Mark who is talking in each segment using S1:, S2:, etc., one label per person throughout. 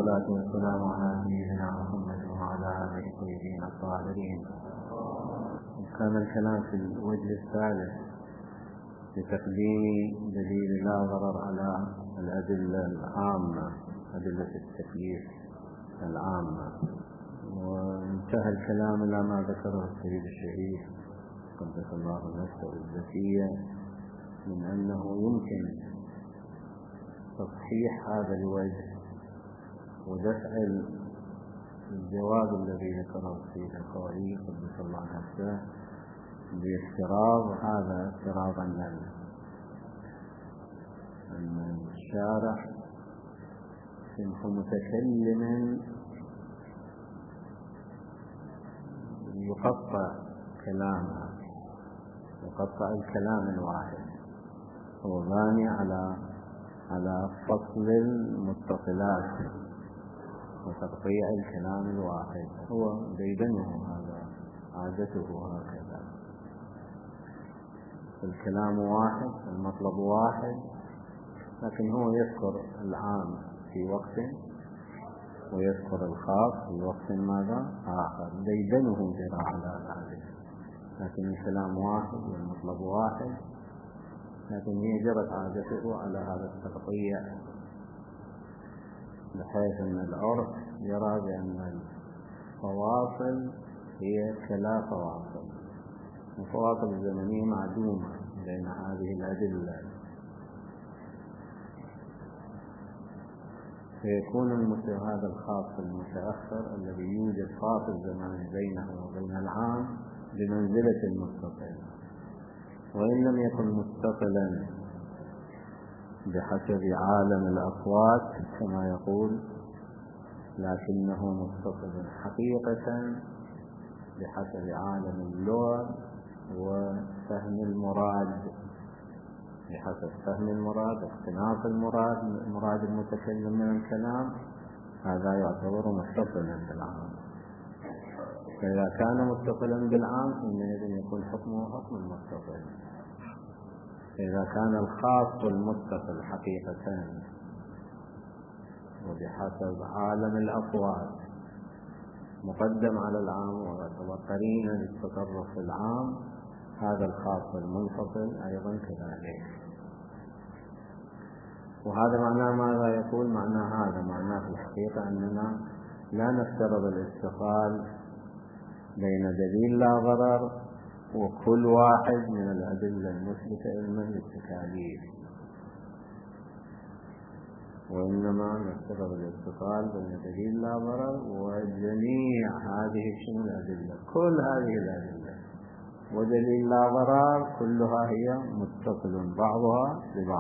S1: والصلاة والسلام على سيدنا محمد وعلى آله الطيبين الطاهرين. كان الكلام في الوجه الثالث لتقديم دليل لا ضرر على الأدلة العامة، أدلة التكليف العامة، وانتهى الكلام إلى ما ذكره السيد الشهيد قدس الله نفسه الزكية من أنه يمكن تصحيح هذا الوجه ودفع الجواب الذي ذكره السيد الخوئي قدس الله نفسه بافتراض هذا افتراض أن الشارع صنف متكلم يقطع الكلام الواحد، هو باني على فصل المتصلات وتقطيع الكلام الواحد، هو ديدنه هذا عادته هكذا. الكلام واحد، المطلب واحد، لكن هو يذكر العام في وقت ويذكر الخاص في وقت ماذا آخر، ديدنه جرى على ذلك، لكن الكلام واحد والمطلب واحد، لكن هي جرت عادته على هذا التقطيع، بحيث أن العرف يرى بأن الفواصل هي كلا فواصل، الفواصل الزمنية معدومة بين هذه الأدلة، فيكون هذا الخاص المتأخر الذي يوجد فاصل زمان بينه وبين العام بمنزلة المتصل، وإن لم يكن متصلا بحسب عالم الأصوات كما يقول، لكنه متصل حقيقة بحسب عالم اللغة وفهم المراد، بحسب فهم المراد، اقتناص مراد المتكلم من الكلام، هذا يعتبر متصلا بالعام. فإذا كان متصلا بالعام حينئذ يكون حكمه حكم المتصل. إذا كان الخاص المتصل حقيقة وبحسب عالم الأصوات مقدم على العام وقرينة للتصرف في العام، هذا الخاص المنفصل أيضا كذلك. وهذا معناه ماذا يقول؟ معناه في الحقيقة أننا لا نفترض الاتصال بين دليل لا ضرر وكل واحد من الأدلة المثبتة علما للتكاليف، وإنما نفترض الاتصال بين دليل لا ضرر وجميع هذه الأدلة، كل هذه الأدلة ودليل لا ضرر كلها هي متصل بعضها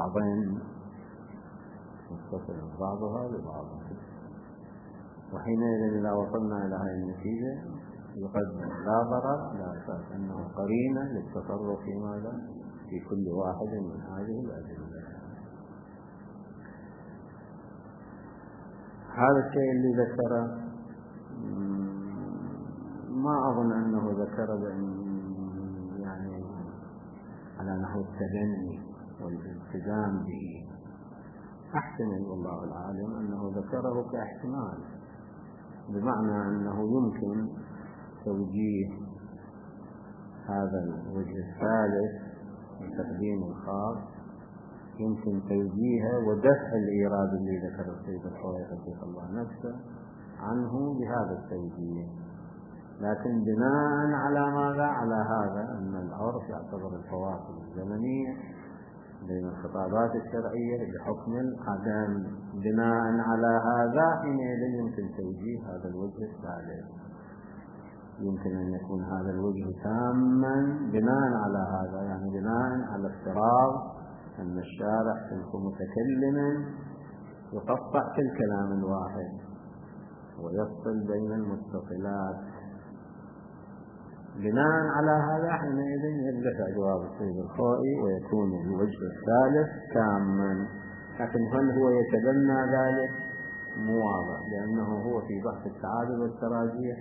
S1: ببعض، وحينئذ إذا وصلنا إلى هذه النتيجة يقدم لا ضرر لا أساس أنه قرينة للتصرف في ماذا؟ في كل واحد من هذه الأدلة. هذا الشيء اللي ذكره ما أظن أنه ذكر يعني على نحو التبني والالتزام به، أحتمل والله العالم أنه ذكره كاحتمال، بمعنى أنه يمكن توجيه هذا الوجه الثالث من تقديم الخاص، يمكن توجيهه ودفع الإيراد اللي ذكر السيد الخوئي قدس الله نفسه عنه بهذا التوجيه، لكن بناء على ماذا؟ على هذا أن العرف يعتبر الفواصل الزمنية بين الخطابات الشرعية بحكم العدم، بناء على هذا حينئذ يمكن توجيه هذا الوجه الثالث، يمكن أن يكون هذا الوجه تاما بناء على هذا، يعني بناء على افتراض أن الشارع صنف متكلم يقطع في الكلام الواحد ويفصل بين المتصلات. بناء على هذا حينئذ يرجع جواب السيد الخوئي ويكون الوجه الثالث تاما، لكن هل هو يتبنى ذلك؟ مو واضح، لأنه هو في بحث التعادل والتراجيح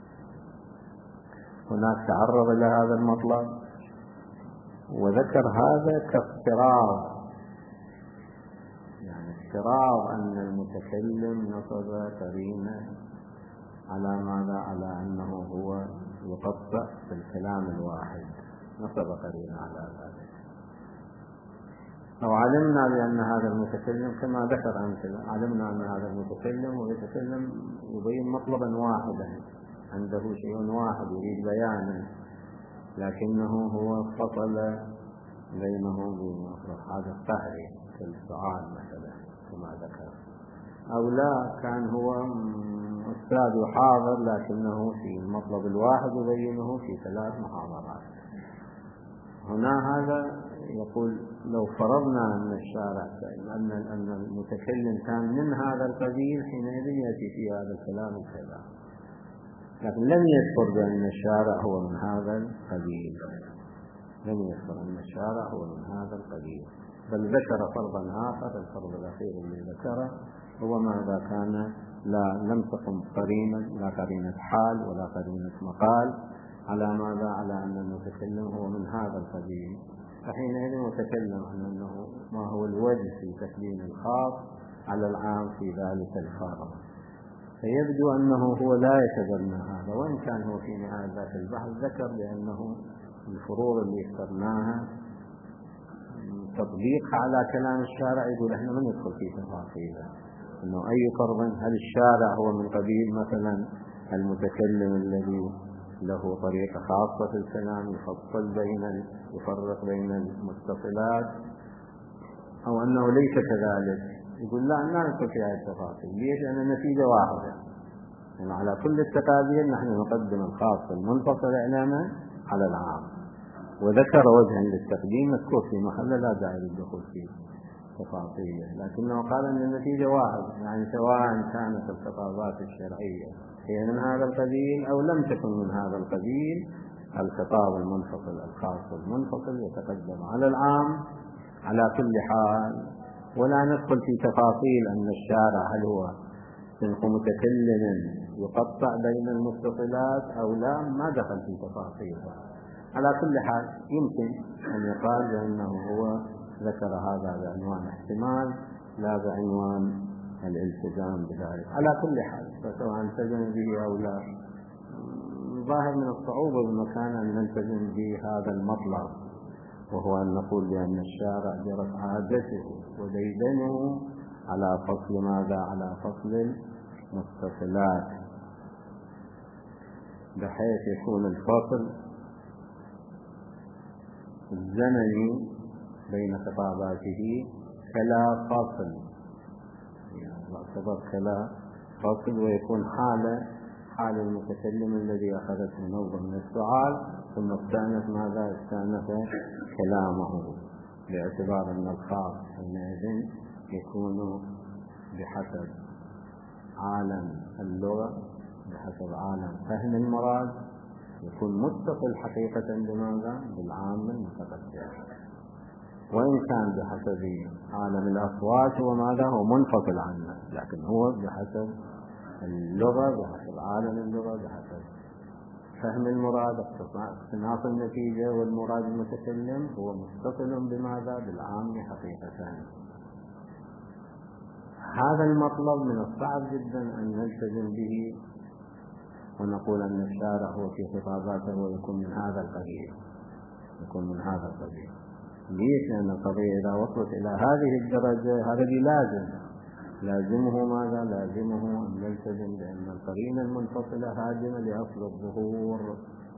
S1: هناك تعرض إلى هذا المطلب وذكر هذا كافتراض، يعني افتراض أن المتكلم نصب قرينة على ماذا؟ على أنه هو يقطع في الكلام الواحد، نصب قرينة على ذلك. لو علمنا بأن هذا المتكلم كما ذكر أمثلة، علمنا أن هذا المتكلم ويتكلم يبين مطلبا واحدا، عنده شيء واحد يريد بيانا، لكنه هو فصل بينه بمطلب هذا الطهري في السؤال مثلا كما ذكر، أو لا كان هو أستاذ يحاضر لكنه في المطلب الواحد يبينه في 3 محاضرات. هنا هذا يقول لو فرضنا أن الشارع أن المتكلم كان من هذا القبيل حينئذ يأتي في هذا الكلام الكذا، لكن لم يذكر بأن الشارع هو من هذا القبيل، لم يذكر أن الشارع هو من هذا القبيل، بل ذكر فرضا آخر. الفرض الأخير اللي ذكره هو ماذا؟ كان لم تقم قرينة، لا قرينة حال ولا قرينة مقال على ماذا؟ على أن المتكلم هو من هذا القبيل، فحينئذ نتكلم عن أنه ما هو الوجه في تقديم الخاص على العام في ذلك الفرض. فيبدو أنه هو لا يتبنى هذا، وإن كان هو في نهاية ذات البحث ذكر بأنه الفروض اللي اخترناها تطبيقها على كلام الشارع، يقول احنا ما ندخل في تفاصيله، انه اي فرض، هل الشارع هو من قبيل مثلا المتكلم الذي له طريقة خاصة في الكلام يفرق بين المتصلات، او انه ليس كذلك. يقول لا ندخل في هذه التفاصيل. ليش؟ لان النتيجة واحدة، يعني على كل التقابيل نحن نقدم الخاص المنفصل اعلاما على العام، وذكر وجها للتقديم مذكور في محل لا داعي للدخول فيه تفاصيله، لكنه قال ان النتيجة واحد، يعني سواء كانت الخطابات الشرعية هي من هذا القبيل او لم تكن من هذا القبيل، الخطاب المنفصل الخاص المنفصل يتقدم على العام على كل حال. ولا ندخل في تفاصيل ان الشارع هل هو متكلم يقطع بين المتصلات او لا، ما دخل في تفاصيلها. على كل حال يمكن ان يقال بانه هو ذكر هذا بعنوان احتمال لا بعنوان الالتزام بذلك. على كل حال فسواء التزم به او لا، ظاهر من الصعوبة بمكان ان نلتزم بهذا المطلب، وهو ان نقول بان الشارع جرت عادته وديدنه على فصل ماذا؟ على فصل المتصلات، بحيث يكون الفصل الزمني بين خطاباته كلا فصل، يعتبر كلا فصل، ويكون حال المتكلم الذي أخذته نوبة من السؤال ثم استأنف ماذا؟ استأنف كلامه، باعتبار أن الخاص حينئذ يكون بحسب عالم اللغة، بحسب عالم فهم المراد، يكون متصل حقيقة بماذا؟ بالعام المتقدم. وإن كان بحسب عالم الأصوات وماذا هو منفصل عنه، لكن هو بحسب اللغة، بحسب عالم اللغة، بحسب فهم المراد، اقتناص النتيجة والمراد المتكلم، هو متصل بماذا؟ بالعام حقيقة. هذا المطلب من الصعب جدا أن نلتزم به ونقول أن الشارع هو في خطاباته ويكون من هذا القبيل، يكون من هذا القبيل. ليش؟ لأن القضية إذا وصلت إلى هذه الدرجة هذا لازمه ماذا؟ لازمه أن نلتزم بأن القرينة المنفصلة هادمة لأصل الظهور،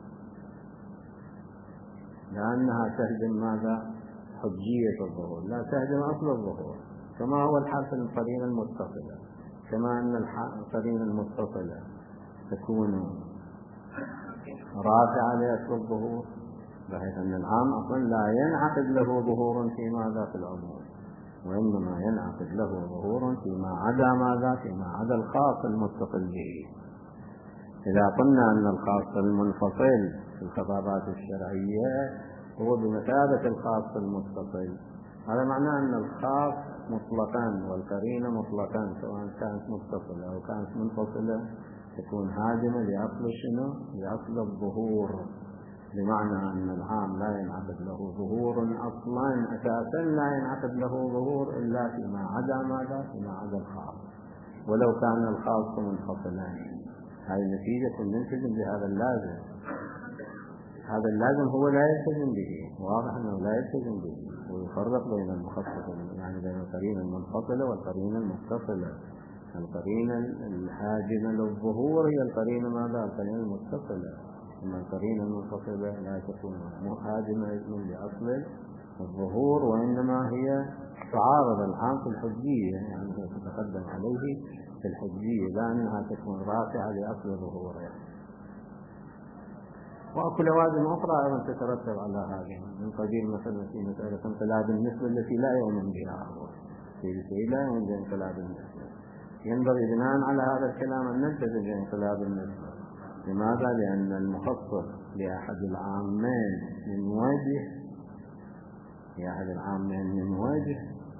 S1: لأنها تهدم ماذا؟ حجية الظهور، لا تهدم أصل الظهور، كما هو الحال في القرينة المتصلة. كما أن القرينة المتصلة تكون رافعة لأصل الظهور، بحيث أن العام أصلا لا ينعقد له ظهور في ماذا؟ في العموم، وإنما ينعقد له ظهور فيما عدا ماذا؟ فيما عدا الخاص المتصل به. إذا قلنا أن الخاص المنفصل في الخطابات الشرعية هو بمثابة الخاص المتصل، هذا معناه أن الخاص مطلقا والقرينة مطلقا سواء كانت متصلة أو كانت منفصلة تكون هادمة لأصل شنو؟ لأصل الظهور. بمعنى أن العام لا ينعقد له ظهور أصلا، أساسا لا ينعقد له ظهور إلا فيما عدا ماذا؟ فيما عدا الخاص، ولو كان الخاص منفصلا. هذه نتيجة نلتزم بهذا اللازم. هذا اللازم هو لا يلتزم به، واضح أنه لا يلتزم به، ويفرق بين المخصص، يعني بين القرينة المنفصلة والقرينة المتصلة. القرينة الحاجمة للظهور هي القرينة ماذا؟ القرينة المتصلة. أن القرينة المنفصلة لا تكون حاجمة لأصل الظهور، وإنما هي تعارض العام في الحجية، يعني تتقدم عليه في الحجية، لا أنها تكون رافعة لأصل ظهوره. وأكو لوازم أخرى أيضا تترتب على هذا، من قبيل مثلا في مسألة انقلاب النسبة التي لا يؤمن بها، في شيء لا يؤمن بانقلاب النسبة. ينبغي بناء على هذا الكلام أن نلتزم بانقلاب النسبة. لماذا؟ لأن المخصص لأحد العامين من وجه، لأحد العامين من وجه،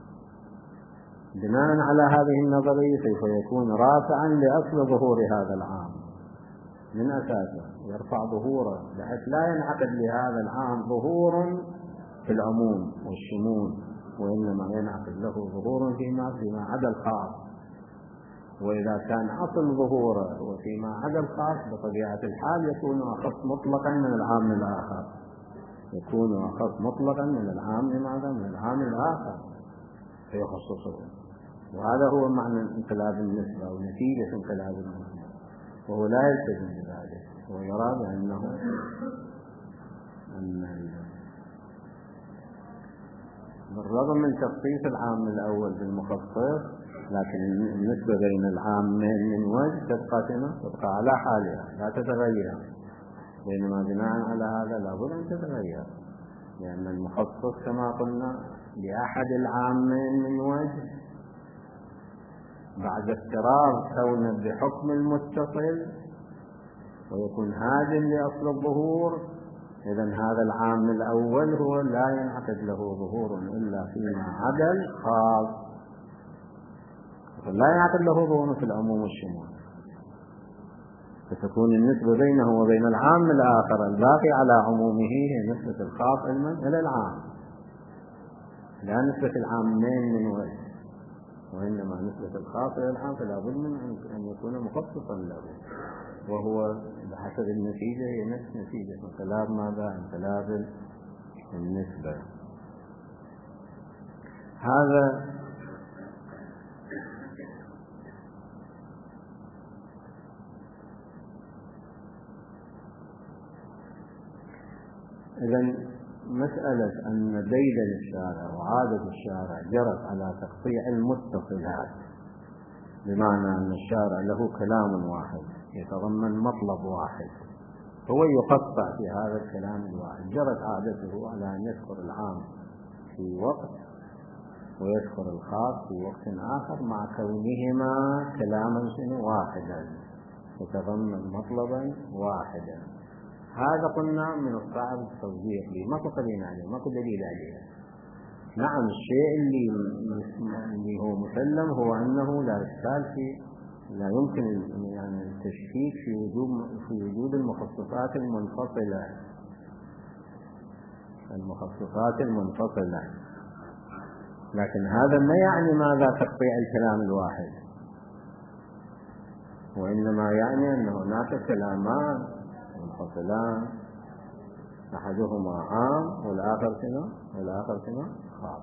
S1: بناء على هذه النظرية سوف يكون رافعا لأصل ظهور هذا العام من أساسه، يرفع ظهوره، بحيث لا ينعقد لهذا العام ظهور في العموم والشمول، وإنما ينعقد له ظهور فيما عدا الخاص. وإذا كان أصل ظهوره وفيما عدا الخاص بطبيعة الحال يكون أخص مطلقا من العام الآخر، يكون أخص مطلقا من العام الآخر فيخصصه. وهذا هو معنى انقلاب النسبة أو نتيجة انقلاب النسبة، وهو لا يلتزم بذلك، ويرى بأنه بالرغم من تخصيص العام الأول بالمخصص، لكن النسبة بين العامين من وجه تبقى على حالها لا تتغير، بينما بناء على هذا لابد أن تتغير، لأن المخصص كما قلنا لأحد العامين من وجه بعد افتراض كونه بحكم المتصل ويكون هاجم لأصل الظهور. إذن هذا العام الأول هو لا ينعقد له ظهور إلا فيما عدا الخاص، لا ينعقد له ظهور في العموم والشمول، فتكون النسبة بينه وبين العام الآخر الباقي على عمومه هي نسبة الخاص إلى العام، لا نسبة العامين من وجه، وإنما نسبة الخاص إلى العام، فلا بد من أن يكون مخصصا له، وهو بحسب النتيجة هي نفس نتيجة انقلاب ماذا؟ انقلاب النسبة. هذا إذن مسألة أن ديدن الشارع وعادة الشارع جرت على تقطيع المتصلات، بمعنى أن الشارع له كلام واحد يتضمن مطلب واحد، هو يقطع في هذا الكلام الواحد. جرت عادته على أن يذكر العام في وقت ويذكر الخاص في وقت آخر، مع كونهما كلاما واحدا يتضمن مطلبا واحدا. هذا قلنا من الصعب التوضيح به، ما قلنا عليه، ما دليل عليه. نعم، الشيء اللي هو مسلم هو أنه لا إشكال في، لا يمكن يعني التشكيك في وجود المخصصات المنفصلة، لكن هذا ما يعني ماذا تقطيع الكلام الواحد، وإنما يعني أن هناك كلامان منفصلان، أحدهما عام والآخر خاص،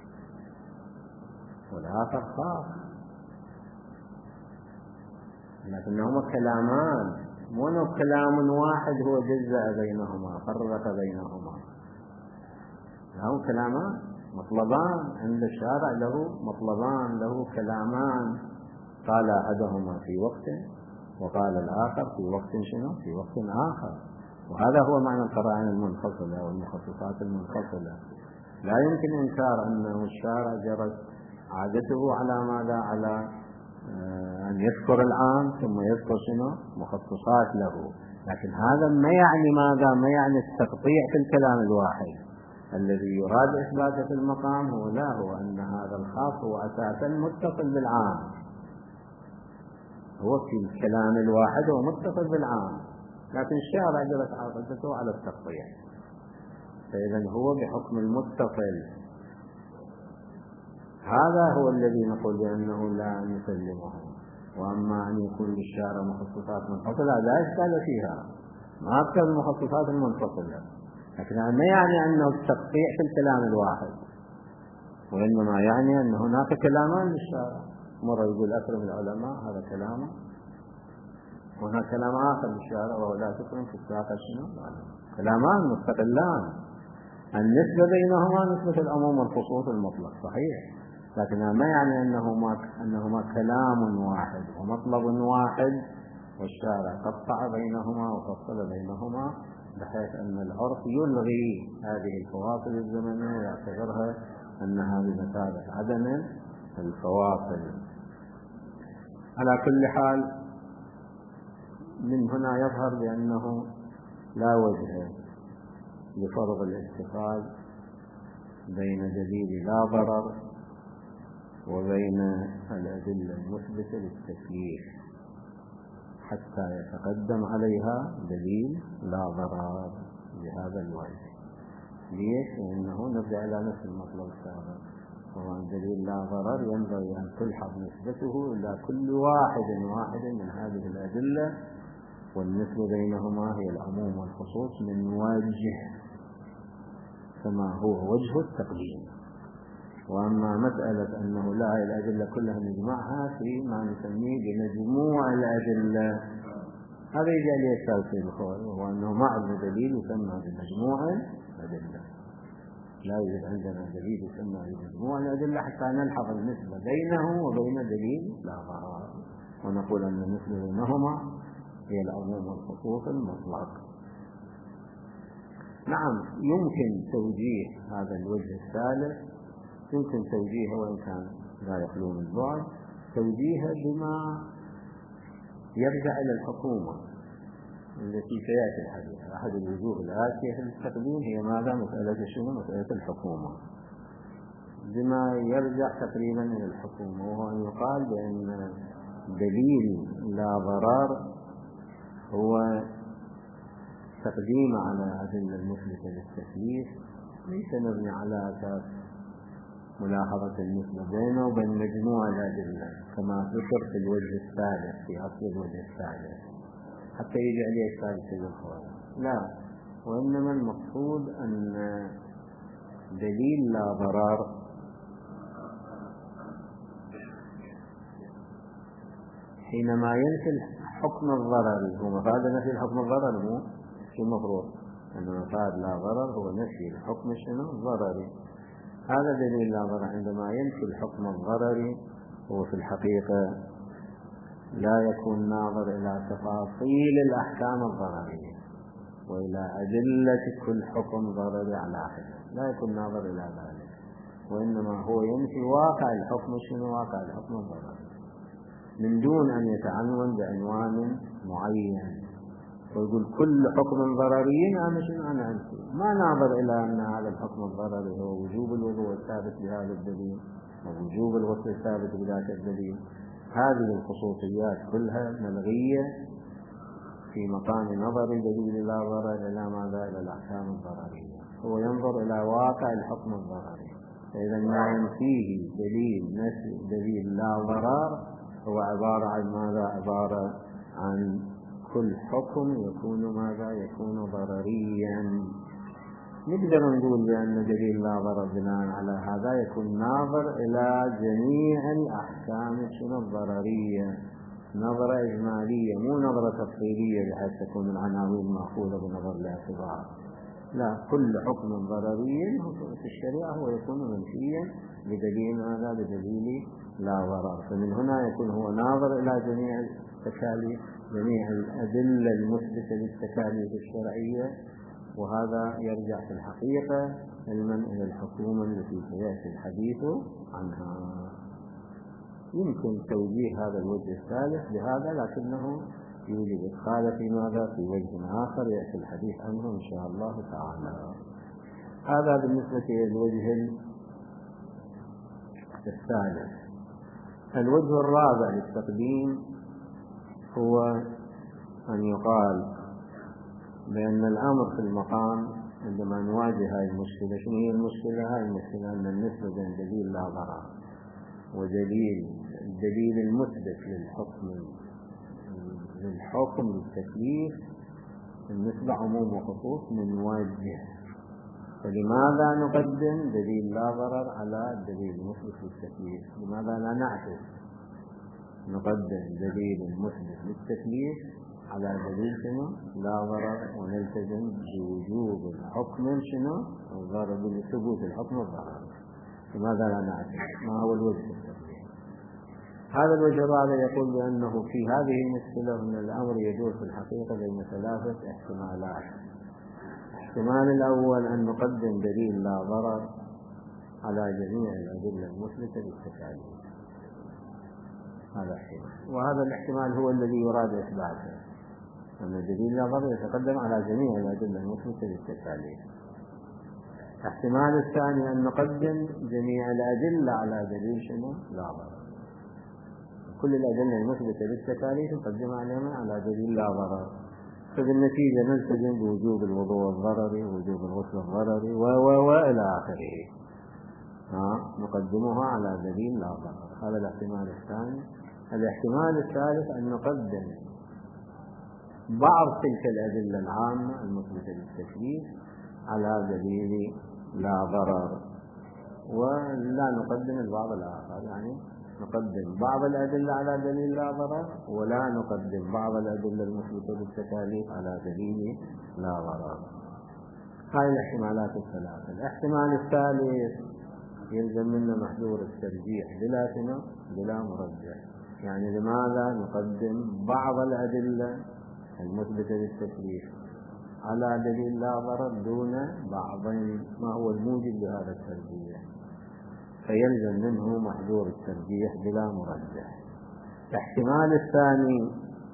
S1: لكنهما كلامان، مو كلام واحد هو جزء بينهما فرق بينهما، لهم كلامان مطلبان عند الشارع، له مطلبان، له كلامان، قال أحدهما في وقت وقال الآخر في وقت في وقت آخر. وهذا هو معنى القرائن المنفصلة والمخصصات المنفصلة. لا يمكن إنكار أنه الشارع جرت عادته على ماذا؟ على أن يذكر العام ثم يذكر مخصصات له، لكن هذا ما يعني ماذا؟ ما يعني التقطيع في الكلام الواحد. الذي يراد إثباته في المقام هو أن هذا الخاص هو أساسا متصل بالعام، هو في الكلام الواحد هو متصل بالعام، لكن الشارع جرت عقدته على التقطيع، فإذا هو بحكم المتصل. هذا هو الذي نقول بأنه لا نسلمه. وأما أن يكون للشارع مخصصات منفصلة لا إشكال فيها، ما أكثر المخصصات المنفصلة، لكن ما يعني أنه التقطيع في الكلام الواحد، وإنما يعني أن هناك كلامان للشارع. مرة يقول أكرم العلماء، هذا كلامه، وهناك كلام آخر للشارع وهو لا تكرم في الساقة شنو، كلامان مستقلان. النسبة بينهما نسبة العموم والخصوص المطلق صحيح، لكن ما يعني أنهما كلام واحد ومطلب واحد، والشارع قطع بينهما وفصل بينهما بحيث أن العرف يلغي هذه الفواصل الزمنية ويعتبرها أنها بمثابة عدم الفواصل. على كل حال، من هنا يظهر بأنه لا وجه لفرض الاتصال بين دليل لا ضرر وبين الأدلة المثبتة للتكليف حتى يتقدم عليها دليل لا ضرر بهذا الوجه. ليش؟ لأنه نرجع إلى نفس المطلب السابق، وهو دليل لا ضرر ينبغي أن تلحظ نسبته إلى كل واحد من هذه الأدلة، والنسبة بينهما هي العموم والخصوص من وجه كما هو وجه التقديم. وأما مسألة أنه لا الأدلة كلها نجمعها في ما نسميه بمجموع الأدلة، هذا يجعل يشتغل في الخوض، وهو أنه معه دليل يسمى بمجموع الأدلة. لا يوجد عندنا دليل يسمى بمجموع الأدلة حتى نلحظ النسبة بينه وبين دليل لا ضرر، ونقول أن النسبة بينهما هي العموم والخصوص المطلق. نعم، يمكن توجيه هذا الوجه الثالث، يمكن توجيهه وإن كان لا يخلو من بعد، توجيهه بما يرجع إلى الحكومة التي سيأتي الحديث. أحد الوجوه الآتية في التقديم هي ماذا؟ مسألة شنو؟ مسألة الحكومة، بما يرجع تقريبا إلى الحكومة، وهو أن يقال بأن دليل لا ضرر هو تقديم على أدلة المثبتة للتكليف، ليس نبني على أساس ملاحظة النسبة بينه وبين مجموع الأدلة كما ذكر في الوجه الثالث، في أصل الوجه الثالث، حتى يجي عليه الثالث الأخرى. لا، وإنما المقصود أن دليل لا ضرر حينما ينفي حكم الضرر، هو مفاد نفي الحكم الضرر، مو شو المفروض أن مفاد لا ضرر هو نفي الحكم شنو الضرري. هذا دليل لا ضرر عندما ينفي الحكم الضرري هو في الحقيقة لا يكون ناظر إلى تفاصيل الأحكام الضررية وإلى أدلة كل حكم ضرري على حدة، لا يكون ناظر إلى ذلك، وإنما هو ينفي واقع الحكم شنو واقع الحكم الضرري من دون أن يتعنون بعنوان معين ويقول كل حكم ضرري أنا أنفي. ما ناظر إلى أن هذا الحكم الضرري هو وجوب الوضوء الثابت بهذا الدليل ووجوب الغسل الثابت بذاك الدليل. هذه الخصوصيات كلها ملغية في مقام نظر دليل لا ضرر إلى ماذا؟ إلى الأحكام الضررية. هو ينظر إلى واقع الحكم الضرري، فإذا ما ينفيه دليل لا ضرر هو عبارة عن ماذا؟ عبارة عن كل حكم يكون ماذا؟ يكون ضرريا. نقدر نقول بأن دليل لا ضرر بناء على هذا يكون ناظر إلى جميع الأحكام الضررية، نظرة إجمالية مو نظرة تفصيلية بحيث تكون العناوين مأخوذة بنظر الاعتبار. لا، كل حكم ضرري في الشريعة هو يكون منفيا بدليل ماذا؟ بدليل لا ضرر. فمن هنا يكون هو ناظر إلى جميع التكاليف، جميع الأدلة المثبتة للتكاليف الشرعية، وهذا يرجع في الحقيقة علما إلى الحكومة التي سيأتي الحديث عنها. يمكن توجيه هذا الوجه الثالث بهذا، لكنه يوجد إدخال في ماذا؟ في وجه آخر يأتي الحديث عنه إن شاء الله تعالى. هذا بالنسبة للوجه الثالث. الوجه الرابع للتقديم هو أن يقال بأن الأمر في المقام عندما نواجه هذه المشكلة، شنو هي المشكلة؟ هذه المشكلة أن النسبة بين دليل لا ضرر الدليل المثبت للحكم للتكليف، النسبة عموم وخصوص من وجه. فلماذا نقدم دليل لا ضرر على الدليل المثبت للتكليف؟ لماذا لا نعكس نقدم دليل مثبت للتكليف على دليل شنو؟ لا ضرر، ونلتزم بوجوب الحكم شنو؟ الضرر، بثبوت الحكم الضرر. لماذا لا نعكس؟ ما هو الوجه التكليف؟ هذا الوجه الرابع يقول بأنه في هذه المشكلة أن الأمر يدور في الحقيقة بين ثلاثة احتمالات. الاحتمال الأول أن نقدم دليل لا ضرر على جميع الأدلة المثبتة للتكاليف، هذا احتمال، وهذا الاحتمال هو الذي يراد إثباته، أن الدليل لا ضرر يتقدم على جميع الأدلة المثبتة للتكاليف. الاحتمال الثاني أن نقدم جميع الأدلة على دليل شنو؟ لا ضرر، كل الأدلة المثبتة للتكاليف نقدمها على دليل لا ضرر، فبالنتيجة نلتزم بوجوب الوضوء الضرري ووجوب الغسل الضرري وإلى آخره، نقدمها على دليل لا ضرر. هذا الاحتمال الثاني. الاحتمال الثالث أن نقدم بعض تلك الأدلة العامة المثبتة للتكليف على دليل لا ضرر، ولا نقدم البعض الآخر، يعني نقدم بعض الأدلة على دليل لا ضرر، ولا نقدم بعض الأدلة المثبتة للتكاليف على دليل لا ضرر. هذه الاحتمالات الثلاثة. الاحتمال الثالث يلزم منا محذور الترجيح بلا مرجح، يعني لماذا نقدم بعض الأدلة المثبتة للتكليف على دليل لا ضرر دون بعض؟ ما هو الموجب لهذا الترجيح؟ فيلزم منه محذور الترجيح بلا مرجح. الاحتمال الثاني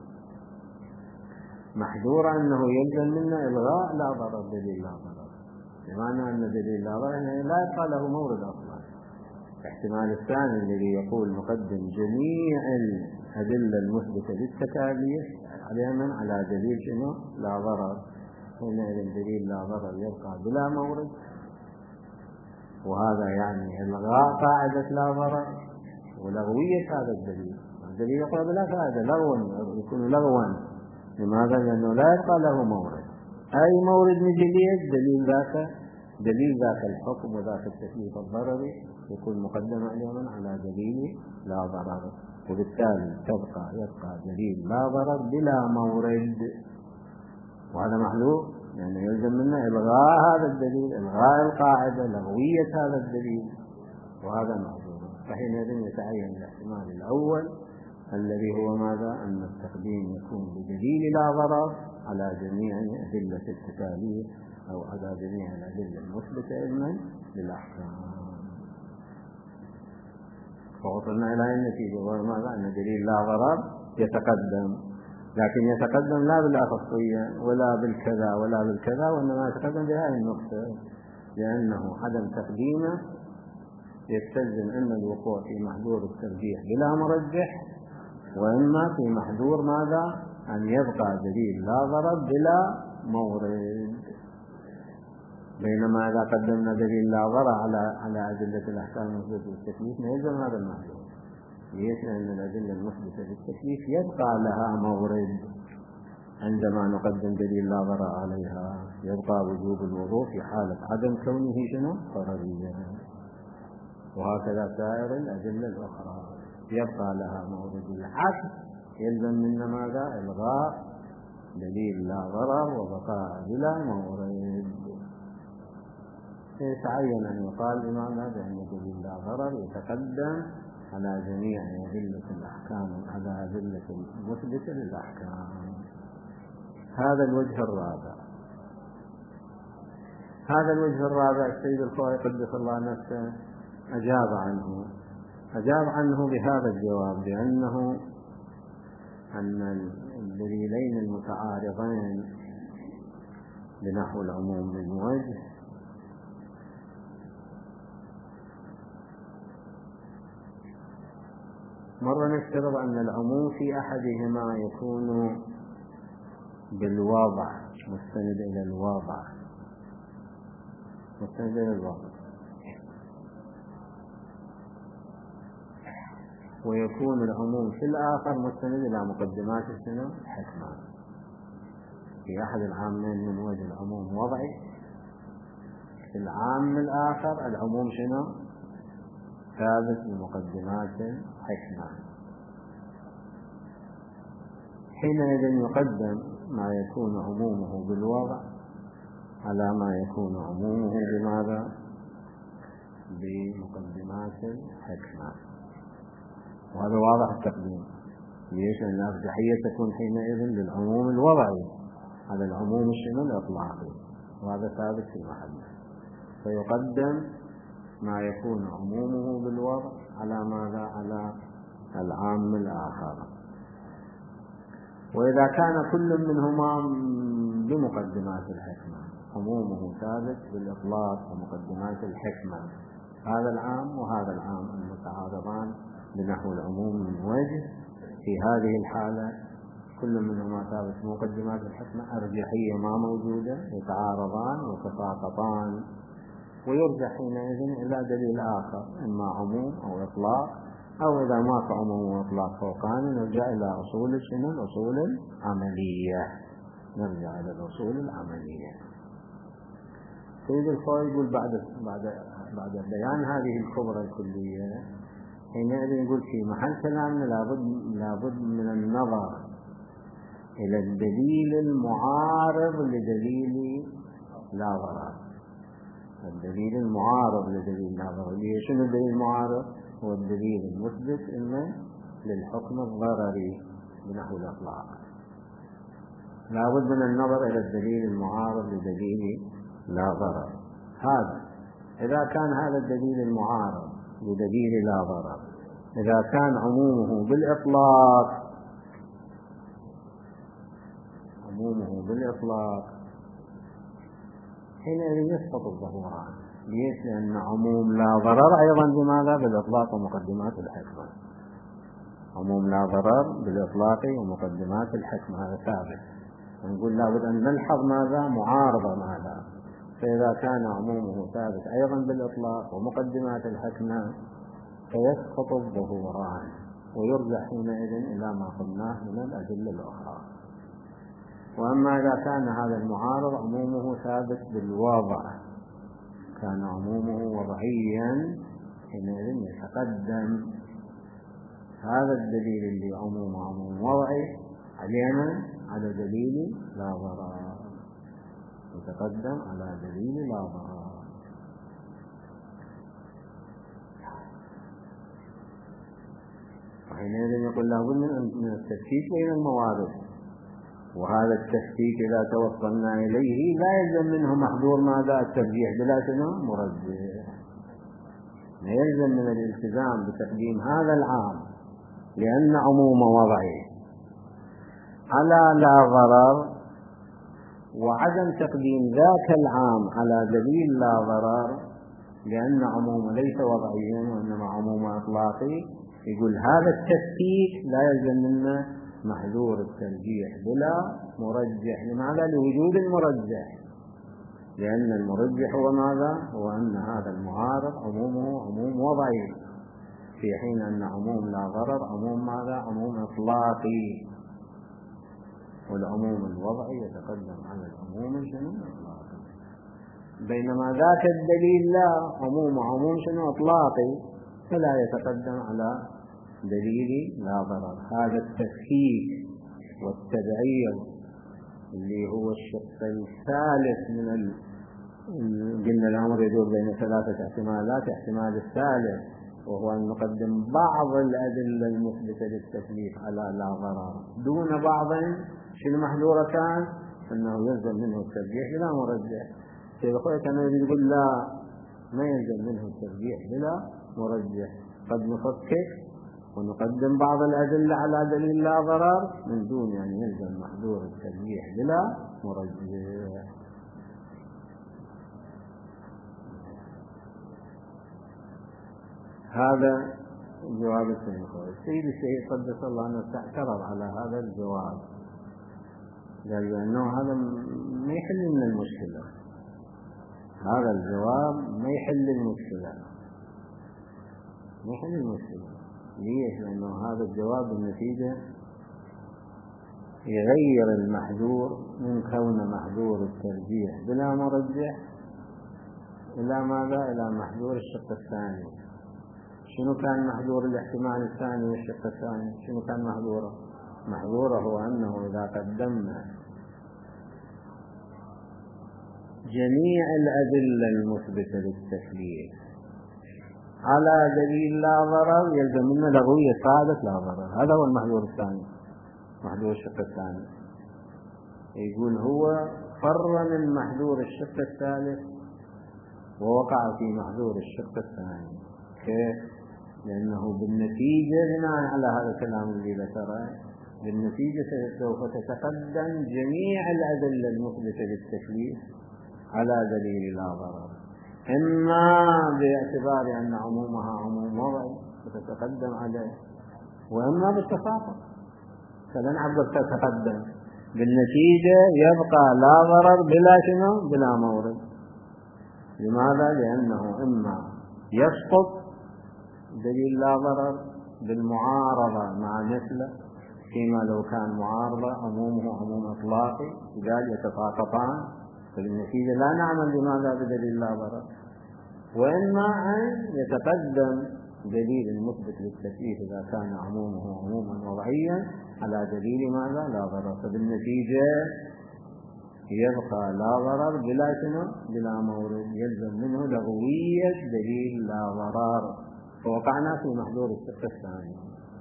S1: محذور أنه يلزم منا إلغاء لا ضرر دليل لا ضرر، بمعنى أن دليل لا ضرر لا يبقى له مورد أصلا. الاحتمال الثاني الذي يقول نقدم جميع الأدلة المثبتة للتكاليف على دليل شنو؟ لا ضرر، حينئذ دليل لا ضرر يبقى بلا مورد، وهذا يعني إلغاء قاعدة لا ضرر ولغوية هذا الدليل. الدليل يقول بلا فائدة، لغوا، يكون لغوا. لماذا؟ لأنه لا يبقى له مورد. أي مورد نجي دليل ذاك الحكم وذاك التكليف الضرري يكون مقدم على دليل لا ضرر، وبالتالي يبقى دليل لا ضرر بلا مورد، وهذا محذور، يعني يلزم منا إلغاء هذا الدليل، إلغاء القاعدة، لغوية هذا الدليل، وهذا محذور. فحينئذ يتعين الاحتمال الأول الذي هو ماذا؟ أن التقديم يكون بدليل لا ضرر على جميع أدلة التكاليف أو على جميع الأدلة المثبتة علما للأحكام. فوصلنا إلى النتيجة، وهو ماذا؟ أن دليل لا ضرر يتقدم، لكن يتقدم لا بالأخصية ولا بالكذا ولا بالكذا، وإنما يتقدم بهذه النقطة، لأنه عدم تقديمه يستلزم إما الوقوع في محذور الترجيح بلا مرجح، وإما في محذور ماذا؟ أن يبقى دليل لا ضرر بلا مورد. بينما إذا قدمنا دليل لا ضرر على أدلة الأحكام المثبتة للتكليف يلزم هذا المحذور. ليش؟ لأن الأدلة المثبتة للتكليف يبقى لها مورد عندما نقدم دليل لا ضرر عليها، يبقى وجوب الوضوء في حالة عدم كونه شنو؟ ضرريا، وهكذا سائر الأدلة الأخرى يبقى لها مورد. العكس يلزم منا ماذا؟ إلغاء دليل لا ضرر وبقاء بلا مورد. يتعين أن يقال بمعنى بأن دليل لا ضرر يتقدم على جميع أدلة الأحكام، على أدلة المثبتة للأحكام. هذا الوجه الرابع. هذا الوجه الرابع السيد الخوئي قدس الله نفسه أجاب عنه بهذا الجواب، بأنه أن الدليلين المتعارضين بنحو العموم من وجه مرة نفترض أن العموم في أحدهما يكون بالوضع، مستند إلى الوضع، مستند إلى الوضع. ويكون العموم في الآخر مستند إلى مقدمات شنو؟ الحكمة. في أحد العامين من وجه العموم وضعي، في العام الآخر العموم شنو؟ ثابت بمقدمات الحكمة. حينئذ يقدم ما يكون عمومه بالوضع على ما يكون عمومه بماذا؟ بمقدمات الحكمة. وهذا واضح التقديم. ليش؟ لأن الأرجحية تكون حينئذ للعموم الوضعي على العموم الشمول الإطلاقي، وهذا ثابت في محله. فيقدم ما يكون عمومه بالوضع على ماذا؟ على العام الآخر. وإذا كان كل منهما بمقدمات الحكمة، عمومه ثابت بالإطلاق ومقدمات الحكمة، هذا العام وهذا العام المتعارضان بنحو العموم من وجه، في هذه الحالة كل منهما ثابت بمقدمات الحكمة، أرجحية ما موجودة، يتعارضان ويتساقطان، ويرجع حينئذ إلى دليل آخر، إما عموم أو إطلاق، أو إذا ما في عموم وإطلاق فوقان نرجع إلى أصول شنو؟ الأصول العملية، نرجع إلى الأصول العملية. سيد الخوي يقول بعد بيان هذه الكبرى الكلية، حينئذ يقول في محل كلامنا لابد من النظر إلى الدليل المعارض لدليل لا ضرر. الدليل المعارض لدليل لا ضرر، شنو الدليل المعارض؟ هو الدليل المثبت إنه للحكم الضرري بنحو الإطلاق. لابد من النظر إلى الدليل المعارض لدليل لا ضرر. هذا إذا كان هذا الدليل المعارض لدليل لا ضرر، إذا كان عمومه بالإطلاق حينئذ يسقط الظهوران. ليش؟ لأن عموم لا ضرر أيضا بماذا؟ بالإطلاق ومقدمات الحكمة. عموم لا ضرر بالإطلاق ومقدمات الحكمة، هذا ثابت. نقول لابد أن نلحظ ماذا؟ معارضة ماذا؟ فإذا كان عمومه ثابت أيضا بالإطلاق ومقدمات الحكمة فيسقط الظهوران، ويرجع حينئذ إلى ما قلناه من الأدلة الأخرى. وأما إذا كان هذا المعارض عمومه ثابت بالوضع، كان عمومه وضعيا، حينئذ يتقدم هذا الدليل اللي عمومه عموم وضعي علينا على دليل لا ضرر، يتقدم على دليل لا ضرر. وحينئذ يقول لابد من التفكيك بين الموارد، وهذا التفكيك إذا توصلنا إليه لا يلزم منه محظور ماذا؟ الترجيح بلا شنو؟ مرجح. لا يلزم من الالتزام بتقديم هذا العام لأن عموم وضعي على لا ضرر، وعدم تقديم ذاك العام على دليل لا ضرر لأن عموم ليس وضعيا وإنما عموم إطلاقي. يقول هذا التفكيك لا يلزم منه محذور الترجيح بلا مرجح. لماذا؟ لوجود المرجح، لأن المرجح هو ماذا؟ هو أن هذا المعارض عمومه عموم وضعي، في حين أن عموم لا ضرر عموم ماذا؟ عموم إطلاقي، والعموم الوضعي يتقدم على العموم الإطلاقي. بينما ذاك الدليل لا عموم إطلاقي، فلا يتقدم على دليل لا ضرر. هذا التفكيك والتبعير اللي هو الشق الثالث من قلنا الأمر يدور بين ثلاثة احتمالات. احتمال الثالث وهو أن نقدم بعض الأدلة المثبتة للتكليف على لا ضرر دون بعض. شنو محذورة كان؟ أنه يلزم منه الترجيح بلا مرجح. سيد أخوي كان يقول لا، ما يلزم منه الترجيح بلا مرجح، قد نفكك ونقدم بعض الأدلة على دليل لا ضرر من دون أن يلزم محذور الترجيح بلا مرجح. هذا جواب السيد الشهيد قدس الله نفسه اعترض على هذا الجواب، قال بأنه هذا ما يحل لنا المشكلة، هذا الجواب ما يحل المشكلة، ما يحل المشكلة. ليش؟ لأنه هذا الجواب بالنتيجة يغير المحذور من كون محذور الترجيح بلا مرجح إلى ماذا؟ إلى محذور الشق الثاني. شنو كان محذور الاحتمال الثاني والشق الثاني؟ شنو كان محذوره؟ محذوره هو أنه إذا قدمنا جميع الأدلة المثبتة للتكليف على دليل لا ضرر يلزم منه لغوية قاعدة لا ضرر. هذا هو المحذور الثاني، محذور الشق الثاني. يقول هو فر من محذور الشق الثالث ووقع في محذور الشق الثاني. كيف؟ لأنه بالنتيجة بناء على هذا الكلام اللي ذكره، بالنتيجة سوف تتقدم جميع الأدلة المثبتة للتكليف على دليل لا ضرر، إما باعتبار أن عمومها عموم وضعي فتتقدم عليه، وإما بالتفاقم فلن عبر تتقدم. بالنتيجة يبقى لا ضرر بلا شنو؟ بلا مورد. لماذا؟ لأنه إما يسقط دليل لا ضرر بالمعارضة مع مثله، فيما لو كان معارضة عمومه عموم إطلاقي قال يتساقطان، فبالنتيجة لا نعمل بماذا؟ بدليل لا ضرر. وإما أن يتقدم دليل المثبت للتكليف إذا كان عمومه عموما وضعيا على دليل ماذا؟ لا ضرر، فبالنتيجة يبقى لا ضرر بلا شنو؟ بلا مورد، يلزم منه لغوية دليل لا ضرر. فوقعنا في محذور الشق الثاني،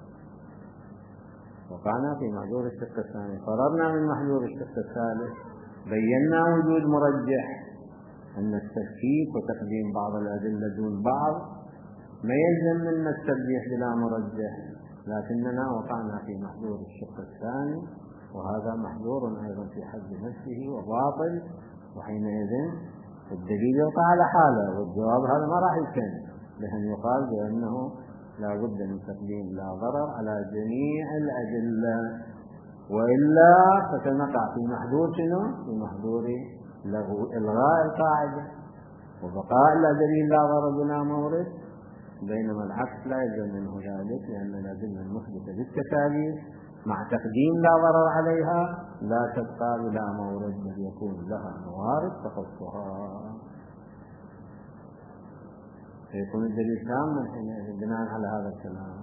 S1: وقعنا في محذور الشق الثاني، فررنا من محذور الشق الثالث، بينا وجود مرجح أن التفكيك وتقديم بعض الأدلة دون بعض ما يلزم منا الترجيح بلا مرجح، لكننا وقعنا في محذور الشق الثاني، وهذا محذور أيضا في حد نفسه وباطل، وحينئذ الدليل يقع على حاله، والجواب هذا ما راح يمكن لأن يقال بأنه لا بد من تقديم لا ضرر على جميع الأدلة، وإلا فسنقع في محذور شنو؟ في محذور إلغاء القاعدة وبقاء لا دليل لا ضرر بلا مورد، بينما العكس لا يلزم منه ذلك، لأن الأدلة المثبتة بالتكاليف مع تقديم لا ضرر عليها لا تبقى بلا مورد، بل يكون لها موارد تخصها، فيكون الدليل تاما حينئذ بناء على هذا الكلام.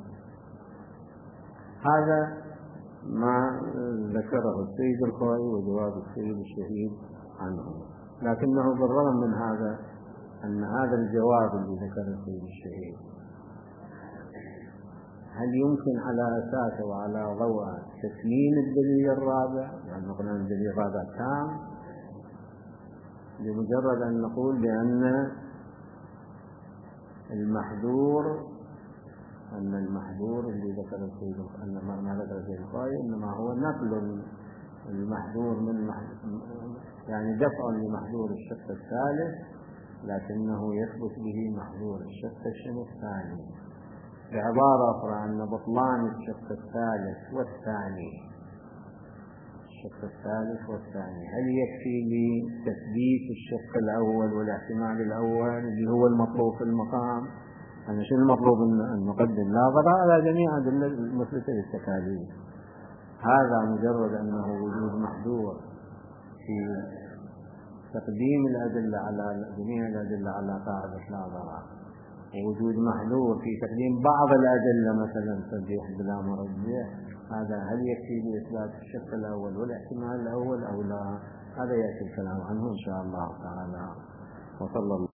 S1: هذا ما ذكره السيد الخوئي وجواب السيد الشهيد عنه، لكنه بالرغم من هذا أن هذا الجواب اللي ذكره السيد الشهيد هل يمكن على أساسه وعلى ضوء تسليم الدليل الرابع، يعني قلنا الدليل الرابع تام، بمجرد أن نقول بأن المحذور اللي ذكر السيد ما ذكر السيد الخوئي إنما هو نقل المحذور من يعني دفع لمحذور الشق الثالث، لكنه يثبت به محذور الشق الثاني. بعبارة أخرى أن بطلان الشق الثالث والثاني هل يكفي لتثبيت الشق الأول والاحتمال الأول اللي هو المطلوب في المقام؟ أنا شو المطلوب؟ أن نقدم لا ضرر على جميع الأدلة المثبتة للتكاليف. هذا مجرد أنه وجود محذور في تقديم الأدلة على جميع الأدلة على قاعدة لا ضرر، ووجود محذور في تقديم بعض الأدلة مثلا ترجيح بلا مرجح، هذا هل يكفي لإثبات الشق الأول والاحتمال الأول أو لا؟ هذا يأتي الكلام عنه إن شاء الله تعالى. وصلى الله